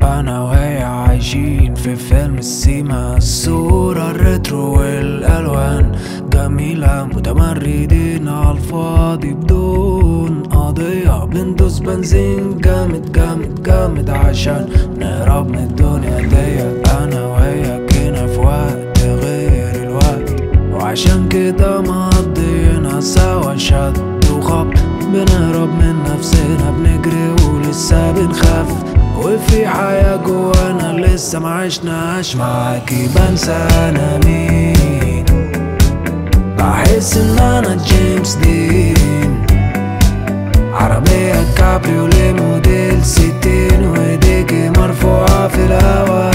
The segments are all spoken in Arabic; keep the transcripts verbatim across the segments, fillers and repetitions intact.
انا وهي عايشين في فيلم السيما، الصورة الريترو والالوان جميلة، متمردين عالفاضي بدون قضية، بندوس بنزين جامد جامد جامد عشان نهرب من الدنيا دي. انا وهي كنا في وقت غير الوقت، وعشان كده مقضينا سوا شد وخبط، بنهرب من نفسنا بنجري ولسه بنخاف، وفي حياة جوانا لسه معشناش. معاكي بنسى انا مين، بحس ان انا جيمس دين، عربية كابريوليه موديل ستين، وايديكي مرفوعة في الهوا،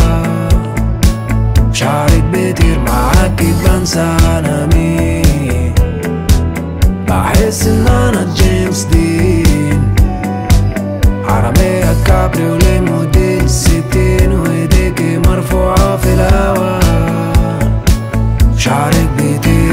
شعرك بيطير. معاكي بنسى انا مين، بحس ان انا جيمس دين، عربية كابريوليه موديل ستين، وايديكي مرفوعة في الهوا، شعرك بيطير.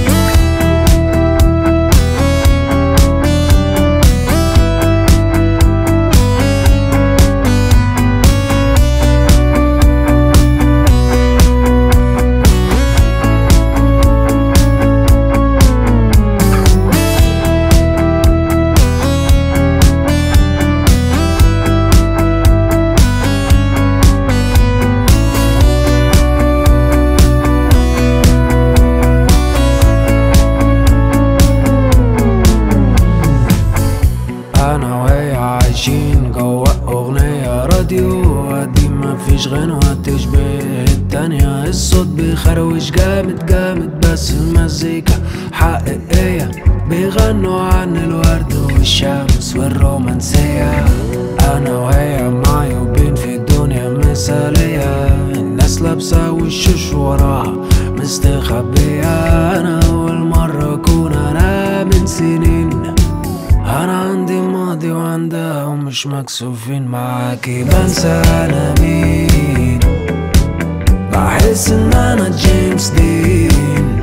انا وهي عايشين جوا اغنية راديو قديم، مفيش غنوة تشبه التانية، الصوت بيخروش جامد جامد بس المزيكا حقيقية، بيغنوا عن الورد والشمس والرومانسية. انا وهي معيوبين في الدنيا مثالية، الناس لابسة وشوش وراها مستخبية. انا اول مرة اكون انا من سنين، انا عندي ماضي وعندها ومش مكسوفين. معاكي بنسى انا مين، بحس ان انا جيمس دين،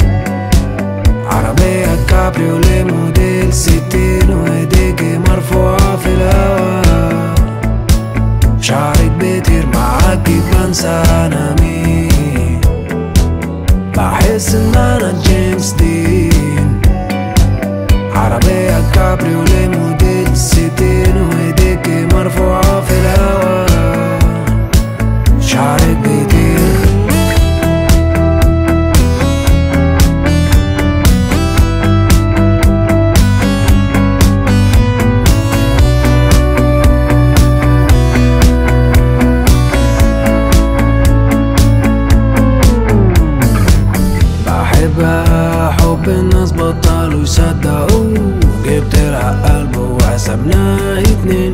عربية كابريوليه موديل ستين، وايديكي مرفوعة في الهوا، شعرك بيطير. معاكي بنسى انا مين، بحس ان انا جيمس دين، عربية كابريوليه موديل ستين، وايديكي مرفوعة في الهوا، شعرك بيطير. بحبها حب الناس بطلوا يصدقوا، جبت لها قلب وقسمناه اتنين،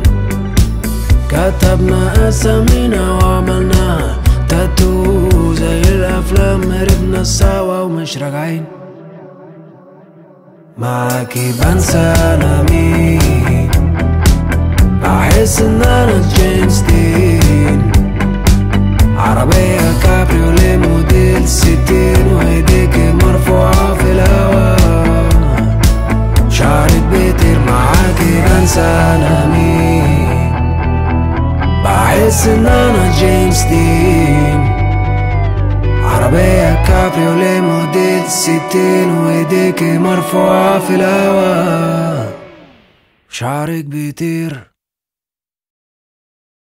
كتبنا اسامينا وعملناها تاتو زي الافلام، هربنا سوا ومش راجعين. معاكي بنسى انا مين، بحس ان انا جيمس دين، عربية كابريوليه موديل ستين، وايديكي مرفوعة في الهوا، شعرك بيطير. معاكي بنسى انا مين، بحس ان انا جيمس دين، عربية كابريوليه موديل ستين، وايديكي مرفوعة في الهوا، شعرك بيطير.